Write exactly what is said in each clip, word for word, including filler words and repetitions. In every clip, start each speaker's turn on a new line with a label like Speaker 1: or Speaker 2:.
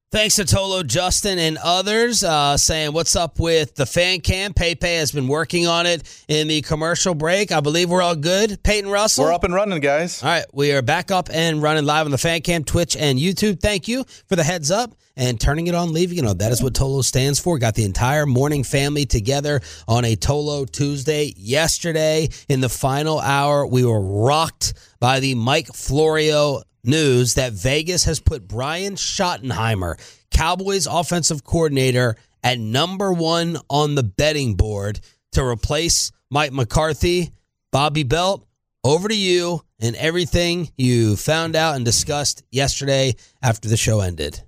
Speaker 1: Thanks to Tolo, Justin, and others uh, saying, what's up with the fan cam? Pepe has been working on it in the commercial break. I believe we're all good. Peyton Russell?
Speaker 2: We're up and running, guys.
Speaker 1: All right, we are back up and running live on the fan cam, Twitch, and YouTube. Thank you for the heads up and turning it on, leaving it on. That is what Tolo stands for. Got the entire morning family together on a Tolo Tuesday. Yesterday, in the final hour, we were rocked by the Mike Florio news that Vegas has put Brian Schottenheimer, Cowboys offensive coordinator, at number one on the betting board to replace Mike McCarthy. Bobby Belt, over to you and everything you found out and discussed yesterday after the show ended.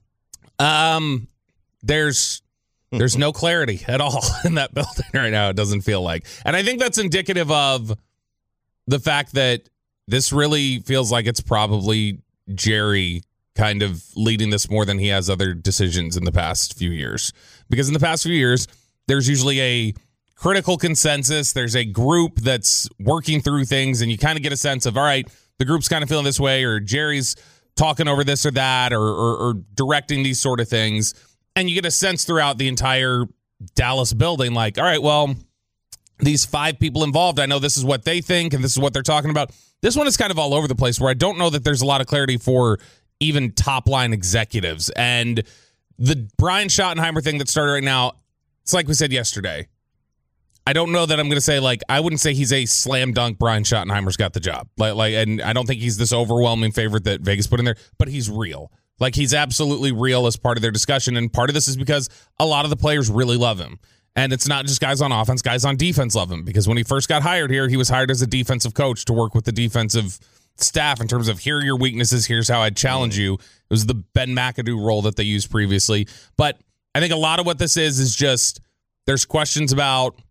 Speaker 3: Um, there's there's no clarity at all in that building right now, it doesn't feel like. And I think that's indicative of the fact that this really feels like it's probably Jerry kind of leading this more than he has other decisions in the past few years. Because in the past few years, there's usually a critical consensus. There's a group that's working through things, and you kind of get a sense of, all right, the group's kind of feeling this way, or Jerry's talking over this or that, or, or, or directing these sort of things. And you get a sense throughout the entire Dallas building, like, all right, well, these five people involved, I know this is what they think, and this is what they're talking about. This one is kind of all over the place, where I don't know that there's a lot of clarity for even top-line executives. And the Brian Schottenheimer thing that started right now, it's like we said yesterday. I don't know that I'm going to say, like, I wouldn't say he's a slam dunk Brian Schottenheimer's got the job. Like, like, and I don't think he's this overwhelming favorite that Vegas put in there, but he's real. Like, he's absolutely real as part of their discussion, and part of this is because a lot of the players really love him. And it's not just guys on offense, guys on defense love him, because when he first got hired here, he was hired as a defensive coach to work with the defensive staff in terms of, here are your weaknesses, here's how I'd challenge you. It was the Ben McAdoo role that they used previously. But I think a lot of what this is is just, there's questions about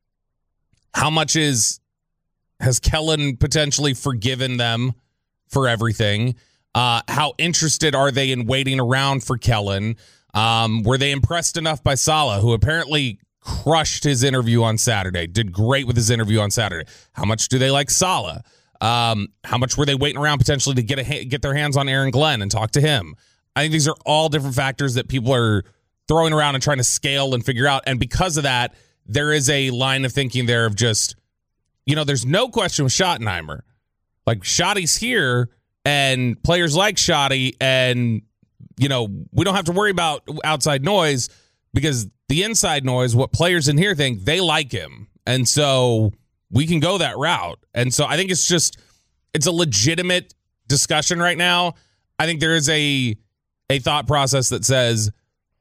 Speaker 3: how much is has Kellen potentially forgiven them for everything? Uh, how interested are they in waiting around for Kellen? Um, were they impressed enough by Saleh, who apparently crushed his interview on Saturday, did great with his interview on Saturday? How much do they like Saleh? Um, how much were they waiting around potentially to get a get their hands on Aaron Glenn and talk to him? I think these are all different factors that people are throwing around and trying to scale and figure out. And because of that, there is a line of thinking there of just, you know, there's no question with Schottenheimer. Like, Schotty's here, and players like Schotty, and, you know, we don't have to worry about outside noise, because the inside noise, what players in here think, they like him. And so we can go that route. And so I think it's just, it's a legitimate discussion right now. I think there is a a thought process that says,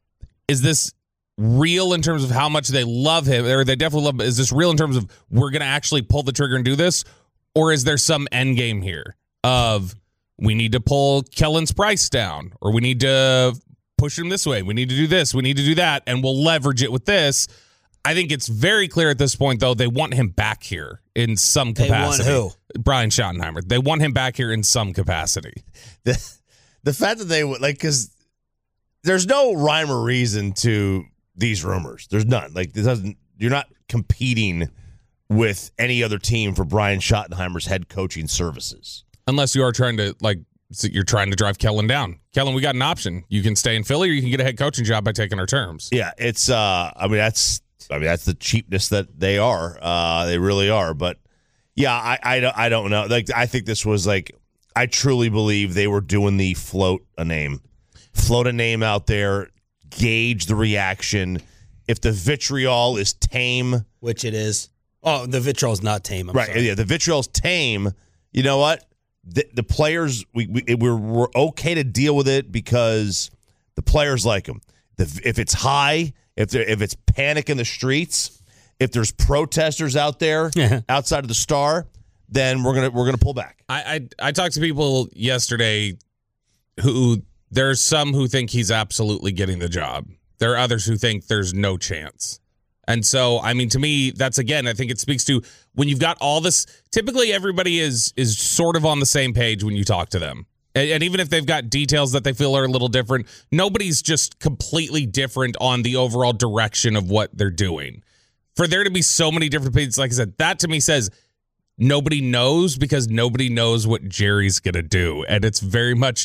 Speaker 3: is this real in terms of how much they love him, or they definitely love him? Is this real in terms of, we're going to actually pull the trigger and do this? Or is there some end game here of, we need to pull Kellen's price down, or we need to push him this way, we need to do this, we need to do that, and we'll leverage it with this? I think it's very clear at this point, though, they want him back here in some capacity.
Speaker 1: They want
Speaker 3: who? Brian Schottenheimer. They want him back here in some capacity.
Speaker 4: The, the fact that they would, like, because there's no rhyme or reason to these rumors. There's none. Like, this doesn't, you're not competing with any other team for Brian Schottenheimer's head coaching services.
Speaker 3: Unless you are trying to, like, you're trying to drive Kellen down. Kellen, we got an option. You can stay in Philly, or you can get a head coaching job by taking our terms.
Speaker 4: Yeah, it's, uh, I mean, that's, I mean, that's the cheapness that they are. Uh, they really are. But, yeah, I, I, don't, I don't know. Like, I think this was, like, I truly believe they were doing the float a name. Float a name out there, gauge the reaction. If the vitriol is tame.
Speaker 1: Which it is. Oh, the vitriol's not tame. I'm
Speaker 4: right,
Speaker 1: sorry.
Speaker 4: yeah, the vitriol's tame. You know what? The, the players, we, we, we're, we're okay to deal with it because the players like them. The, if it's high, if there, if it's panic in the streets, if there's protesters out there outside of the Star, then we're gonna we're gonna pull back.
Speaker 3: I, I I talked to people yesterday who, there's some who think he's absolutely getting the job. There are others who think there's no chance. And so, I mean, to me, that's, again, I think it speaks to when you've got all this, typically everybody is is sort of on the same page when you talk to them. And, and even if they've got details that they feel are a little different, nobody's just completely different on the overall direction of what they're doing. For there to be so many different opinions, like I said, that to me says nobody knows, because nobody knows what Jerry's going to do. And it's very much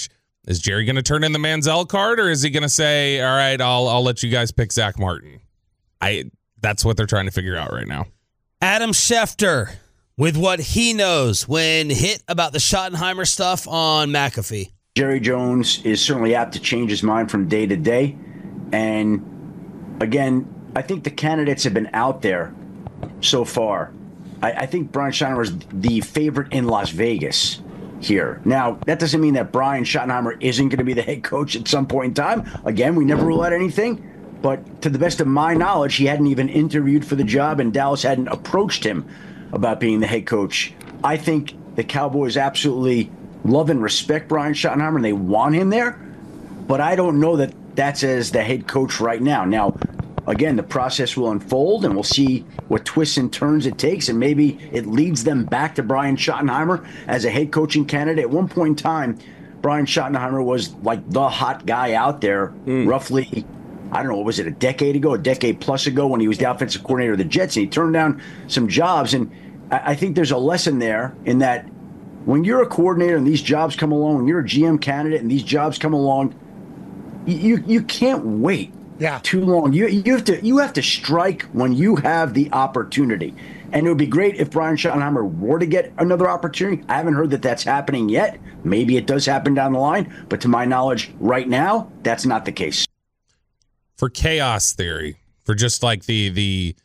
Speaker 3: Is Jerry going to turn in the Manziel card, or is he going to say, all right, I'll I'll let you guys pick Zach Martin? I That's what they're trying to figure out right now.
Speaker 1: Adam Schefter, with what he knows when hit about the Schottenheimer stuff on McAfee.
Speaker 2: Jerry Jones is certainly apt to change his mind from day to day. And again, I think the candidates have been out there so far. I, I think Brian Schottenheimer is the favorite in Las Vegas here. Now, that doesn't mean that Brian Schottenheimer isn't going to be the head coach at some point in time. Again, we never rule out anything. But to the best of my knowledge, he hadn't even interviewed for the job, and Dallas hadn't approached him about being the head coach. I think the Cowboys absolutely love and respect Brian Schottenheimer, and they want him there. But I don't know that that's as the head coach right now. Now, again, the process will unfold, and we'll see what twists and turns it takes, and maybe it leads them back to Brian Schottenheimer as a head coaching candidate. At one point in time, Brian Schottenheimer was like the hot guy out there, mm. roughly, I don't know, was it a decade ago, a decade plus ago when he was the offensive coordinator of the Jets, and he turned down some jobs. And I think there's a lesson there in that when you're a coordinator and these jobs come along, when you're a G M candidate and these jobs come along, you you can't wait yeah. too long. You you have to you have to strike when you have the opportunity. And it would be great if Brian Schottenheimer were to get another opportunity. I haven't heard that that's happening yet. Maybe it does happen down the line, but to my knowledge, right now, that's not the case.
Speaker 3: For chaos theory, for just like the the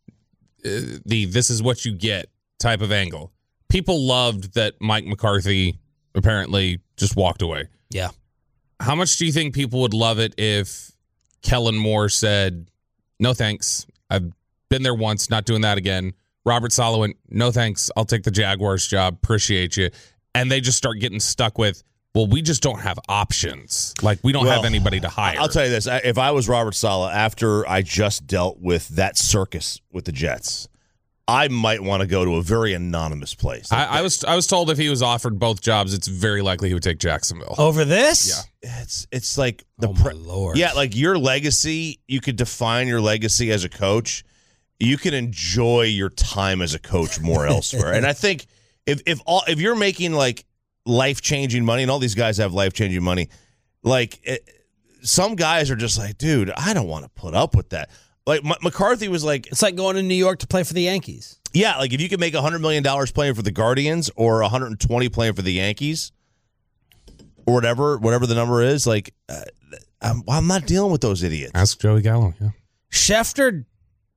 Speaker 3: uh, the this is what you get type of angle. People loved that Mike McCarthy apparently just walked away.
Speaker 1: Yeah.
Speaker 3: How much do you think people would love it if Kellen Moore said, no thanks, I've been there once, not doing that again. Robert Saleh went, no thanks, I'll take the Jaguars job, appreciate you. And they just start getting stuck with, well, we just don't have options. Like, we don't well, have anybody to hire.
Speaker 4: I'll tell you this. If I was Robert Saleh, after I just dealt with that circus with the Jets, I might want to go to a very anonymous place.
Speaker 3: I, I was I was told if he was offered both jobs, it's very likely he would take Jacksonville.
Speaker 1: Over this?
Speaker 3: Yeah.
Speaker 4: It's it's like the
Speaker 1: oh, my Lord.
Speaker 4: Yeah, like your legacy, you could define your legacy as a coach. You can enjoy your time as a coach more elsewhere. And I think if if all if you're making like life-changing money, and all these guys have life-changing money, like it, some guys are just like, dude, I don't want to put up with that. Like M- McCarthy was like,
Speaker 1: it's like going to New York to play for the Yankees.
Speaker 4: Yeah, like if you could make one hundred million dollars playing for the Guardians or one hundred twenty playing for the Yankees or whatever, whatever the number is, like uh, I'm, I'm not dealing with those idiots.
Speaker 3: Ask Joey Gallo. Yeah,
Speaker 1: Schefter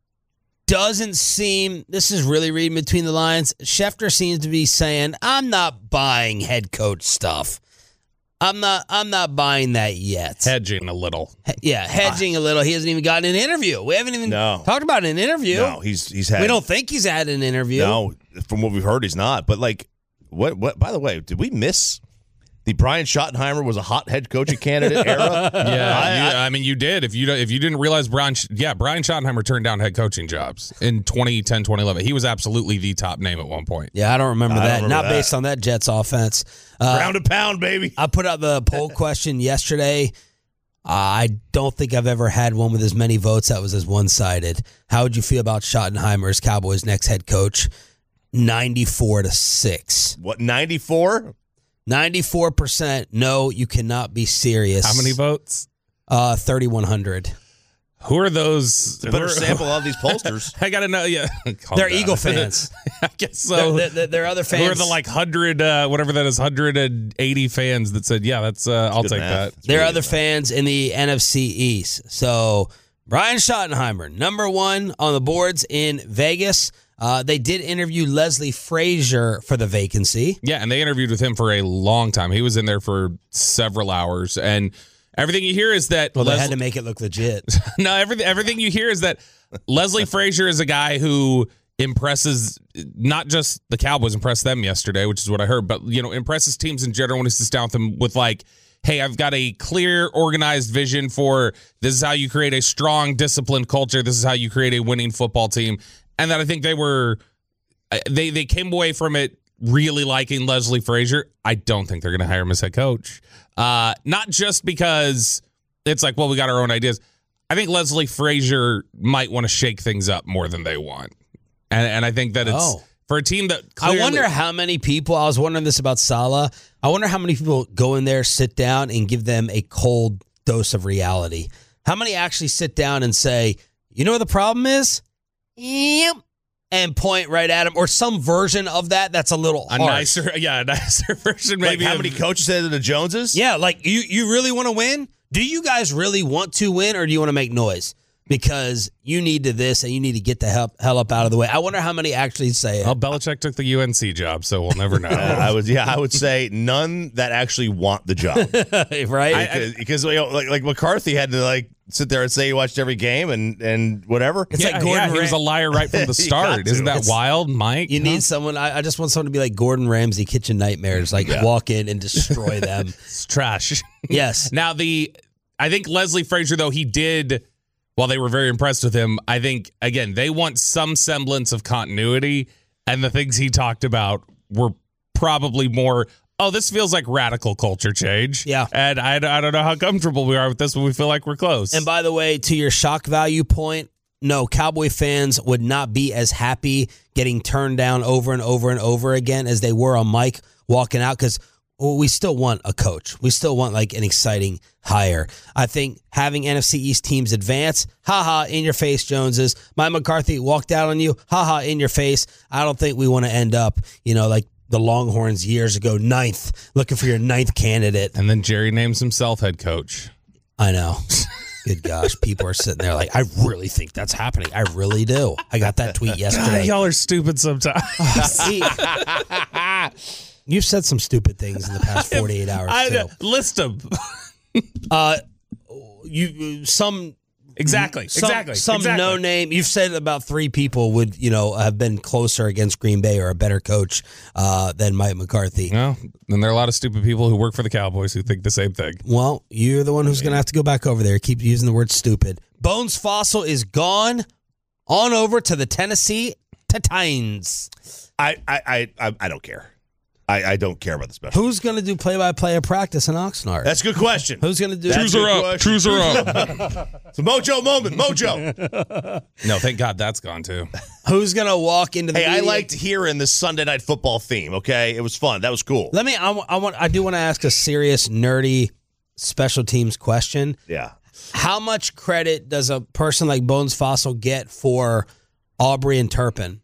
Speaker 1: doesn't seem, this is really reading between the lines, Schefter seems to be saying, I'm not buying head coach stuff. I'm not I'm not buying that yet.
Speaker 3: Hedging a little.
Speaker 1: He, yeah, hedging a little. He hasn't even gotten an interview. We haven't even
Speaker 4: no.
Speaker 1: talked about an interview.
Speaker 4: No, he's he's had
Speaker 1: We don't think he's had an interview.
Speaker 4: No, from what we've heard, he's not. But like what what by the way, did we miss the Brian Schottenheimer was a hot head coaching candidate era?
Speaker 3: Yeah, I, you, I mean, you did. If you if you didn't realize Brian, yeah, Brian Schottenheimer turned down head coaching jobs in twenty ten, twenty eleven. He was absolutely the top name at one point.
Speaker 1: Yeah, I don't remember
Speaker 4: I
Speaker 1: that.
Speaker 4: don't remember
Speaker 1: Not
Speaker 4: that.
Speaker 1: based on that Jets offense. Uh,
Speaker 4: Ground and pound, baby.
Speaker 1: I put out the poll question yesterday. Uh, I don't think I've ever had one with as many votes that was as one-sided. How would you feel about Schottenheimer as Cowboys' next head coach? ninety-four to six.
Speaker 4: What, ninety-four?
Speaker 1: ninety-four percent no, you cannot be serious.
Speaker 3: How many votes?
Speaker 1: Uh, thirty-one hundred.
Speaker 3: Who are those?
Speaker 4: It's a better sample of these pollsters.
Speaker 3: I got to know. Yeah,
Speaker 1: They're Eagle fans.
Speaker 3: I guess so.
Speaker 1: They're, they're, they're other fans.
Speaker 3: Who are the like hundred, uh, whatever that is, hundred and eighty fans that said, "Yeah, that's. Uh, I'll
Speaker 4: good
Speaker 3: take
Speaker 4: math.
Speaker 3: that."
Speaker 1: There are
Speaker 4: really
Speaker 1: other fans in the N F C East. So Brian Schottenheimer, number one on the boards in Vegas. Uh, they did interview Leslie Frazier for the vacancy.
Speaker 3: Yeah, and they interviewed with him for a long time. He was in there for several hours, and everything you hear is that
Speaker 1: Well, they
Speaker 3: Leslie-
Speaker 1: had to make it look legit.
Speaker 3: no, everything everything you hear is that Leslie Frazier is a guy who impresses not just the Cowboys, impressed them yesterday, which is what I heard, but you know, impresses teams in general when he sits down with them with like, hey, I've got a clear, organized vision for this is how you create a strong, disciplined culture. This is how you create a winning football team. And that I think they were, they they came away from it really liking Leslie Frazier. I don't think they're going to hire him as head coach. Uh, not just because it's like, well, we got our own ideas. I think Leslie Frazier might want to shake things up more than they want. And and I think that it's
Speaker 1: Oh.
Speaker 3: for a team that clearly,
Speaker 1: I wonder how many people, I was wondering this about Saleh. I wonder how many people go in there, sit down, and give them a cold dose of reality. How many actually sit down and say, you know what the problem is? Yep. And point right at him, or some version of that that's a little
Speaker 3: a
Speaker 1: harsh.
Speaker 3: nicer, yeah, a nicer version. Maybe
Speaker 4: Like how
Speaker 3: of-
Speaker 4: many coaches said to the Joneses?
Speaker 1: Yeah, like you, you really want to win? Do you guys really want to win, or do you want to make noise? Because you need to this, and you need to get the hell, hell up out of the way. I wonder how many actually say it.
Speaker 3: Well, Belichick took the U N C job, so we'll never know.
Speaker 4: Uh, I would, yeah, I would say none that actually want the job,
Speaker 1: right?
Speaker 3: I-
Speaker 4: because, because you know, like, like McCarthy had to like sit there and say he watched every game and and whatever.
Speaker 1: It's
Speaker 3: yeah,
Speaker 1: like Gordon
Speaker 3: yeah, he was a
Speaker 1: Ram-
Speaker 3: liar right from the
Speaker 4: He
Speaker 3: start.
Speaker 4: got
Speaker 3: Isn't
Speaker 4: to.
Speaker 3: that
Speaker 4: It's-
Speaker 3: wild, Mike?
Speaker 1: You need someone. I, I just want someone to be like Gordon Ramsay, Kitchen Nightmares, like walk in and destroy them.
Speaker 3: It's trash.
Speaker 1: Yes.
Speaker 3: Now the, I think Leslie Frazier though he did. While they were very impressed with him, I think, again, they want some semblance of continuity, and the things he talked about were probably more, oh, this feels like radical culture change.
Speaker 1: Yeah.
Speaker 3: And I, I don't know how comfortable we are with this when we feel like we're close.
Speaker 1: And by the way, to your shock value point, no, Cowboy fans would not be as happy getting turned down over and over and over again as they were on Mike walking out, because well, we still want a coach. We still want like an exciting hire. I think having N F C East teams advance, haha, in your face, Joneses. Mike McCarthy walked out on you, haha, in your face. I don't think we want to end up, you know, like the Longhorns years ago, ninth, looking for your ninth candidate.
Speaker 3: and then Jerry names himself head coach.
Speaker 1: I know. Good gosh, people are sitting there like, I really think that's happening. I really do. I got that tweet
Speaker 3: God,
Speaker 1: yesterday.
Speaker 3: y'all are stupid sometimes.
Speaker 1: See, you've said some stupid things in the past forty-eight hours
Speaker 3: I,
Speaker 1: too.
Speaker 3: list them.
Speaker 1: Uh, you some
Speaker 3: exactly.
Speaker 1: some,
Speaker 3: exactly.
Speaker 1: some
Speaker 3: exactly.
Speaker 1: no name. You've said about three people would you know have been closer against Green Bay or a better coach uh, than Mike McCarthy.
Speaker 3: No, and there are a lot of stupid people who work for the Cowboys who think the same thing.
Speaker 1: Well, you're the one who's going to have to go back over there. Keep using the word stupid. Bones Fossil is gone. On over to the Tennessee Titans.
Speaker 4: I I I, I, I don't care. I, I don't care about the special.
Speaker 1: Who's going to do play-by-play of practice in Oxnard?
Speaker 4: That's a good question.
Speaker 1: Who's going to do?
Speaker 4: That's a good question.
Speaker 3: Choose her up.
Speaker 4: It's a mojo moment. Mojo.
Speaker 3: No, thank God that's gone too.
Speaker 1: Who's going to walk into the?
Speaker 4: Hey, I
Speaker 1: media?
Speaker 4: liked hearing the Sunday Night Football theme. Okay, it was fun. That was cool.
Speaker 1: Let me. I, wa- I want. I do want to ask a serious, nerdy special teams question.
Speaker 4: Yeah.
Speaker 1: How much credit does a person like Bones Fossil get for Aubrey and Turpin?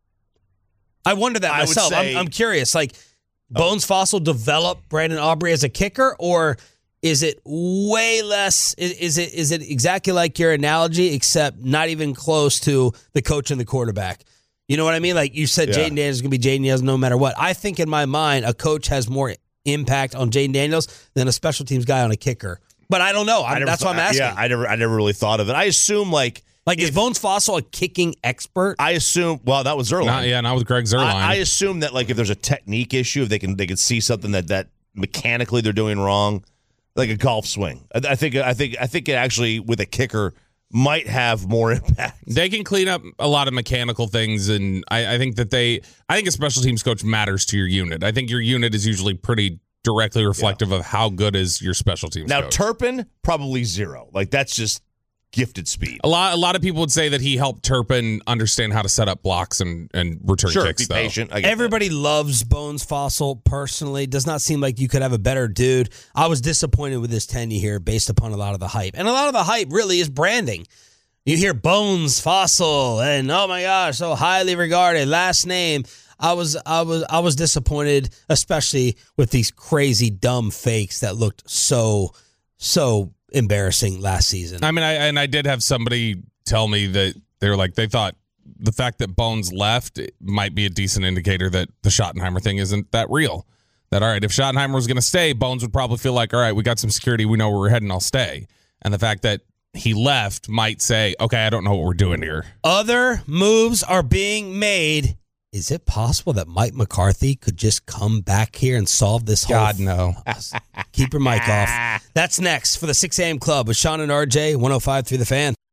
Speaker 1: I wonder that
Speaker 4: I would
Speaker 1: myself.
Speaker 4: say-
Speaker 1: I'm, I'm curious. Like, Bones Fossil developed Brandon Aubrey as a kicker, or is it way less? Is, is it is it exactly like your analogy, except not even close to the coach and the quarterback? You know what I mean? Like you said,
Speaker 4: Yeah.
Speaker 1: Jaden Daniels is going to be Jaden Daniels no matter what. I think in my mind, a coach has more impact on Jaden Daniels than a special teams guy on a kicker. But I don't know. I,
Speaker 4: I never
Speaker 1: that's
Speaker 4: thought-
Speaker 1: what I'm asking.
Speaker 4: Yeah, I never I never really thought of it. I assume like
Speaker 1: Like, is Bones Fossil a kicking expert?
Speaker 4: I assume well that was Zerline.
Speaker 3: Not, yeah, not with Greg Zerline.
Speaker 4: I, I assume that like if there's a technique issue, if they can they can see something that that mechanically they're doing wrong, like a golf swing. I, I think I think I think it actually with a kicker might have more impact.
Speaker 3: They can clean up a lot of mechanical things, and I, I think that they. I think a special teams coach matters to your unit. I think your unit is usually pretty directly reflective of how good is your special teams
Speaker 4: Now
Speaker 3: coach.
Speaker 4: Turpin probably zero. Like that's just gifted speed.
Speaker 3: A lot, a lot of people would say that he helped Turpin understand how to set up blocks and, and return
Speaker 4: Sure,
Speaker 3: kicks.
Speaker 4: be
Speaker 3: though.
Speaker 4: patient. I get
Speaker 1: Everybody loves Bones Fossil personally. Does not seem like you could have a better dude. I was disappointed with his tenure here based upon a lot of the hype. And a lot of the hype really is branding. You hear Bones Fossil and oh my gosh, so highly regarded last name. I was I was I was disappointed, especially with these crazy dumb fakes that looked so so embarrassing last season.
Speaker 3: I mean, I and I did have somebody tell me that they were like they thought the fact that Bones left might be a decent indicator that the Schottenheimer thing isn't that real. That all right, if Schottenheimer was going to stay, Bones would probably feel like all right, we got some security, we know where we're heading, I'll stay. And the fact that he left might say, okay, I don't know what we're doing here.
Speaker 1: Other moves are being made. Is it possible that Mike McCarthy could just come back here and solve this whole
Speaker 3: God no.
Speaker 1: Keep your mic off. That's next for the six a.m. Club with Sean and R J, one oh five through the Fan.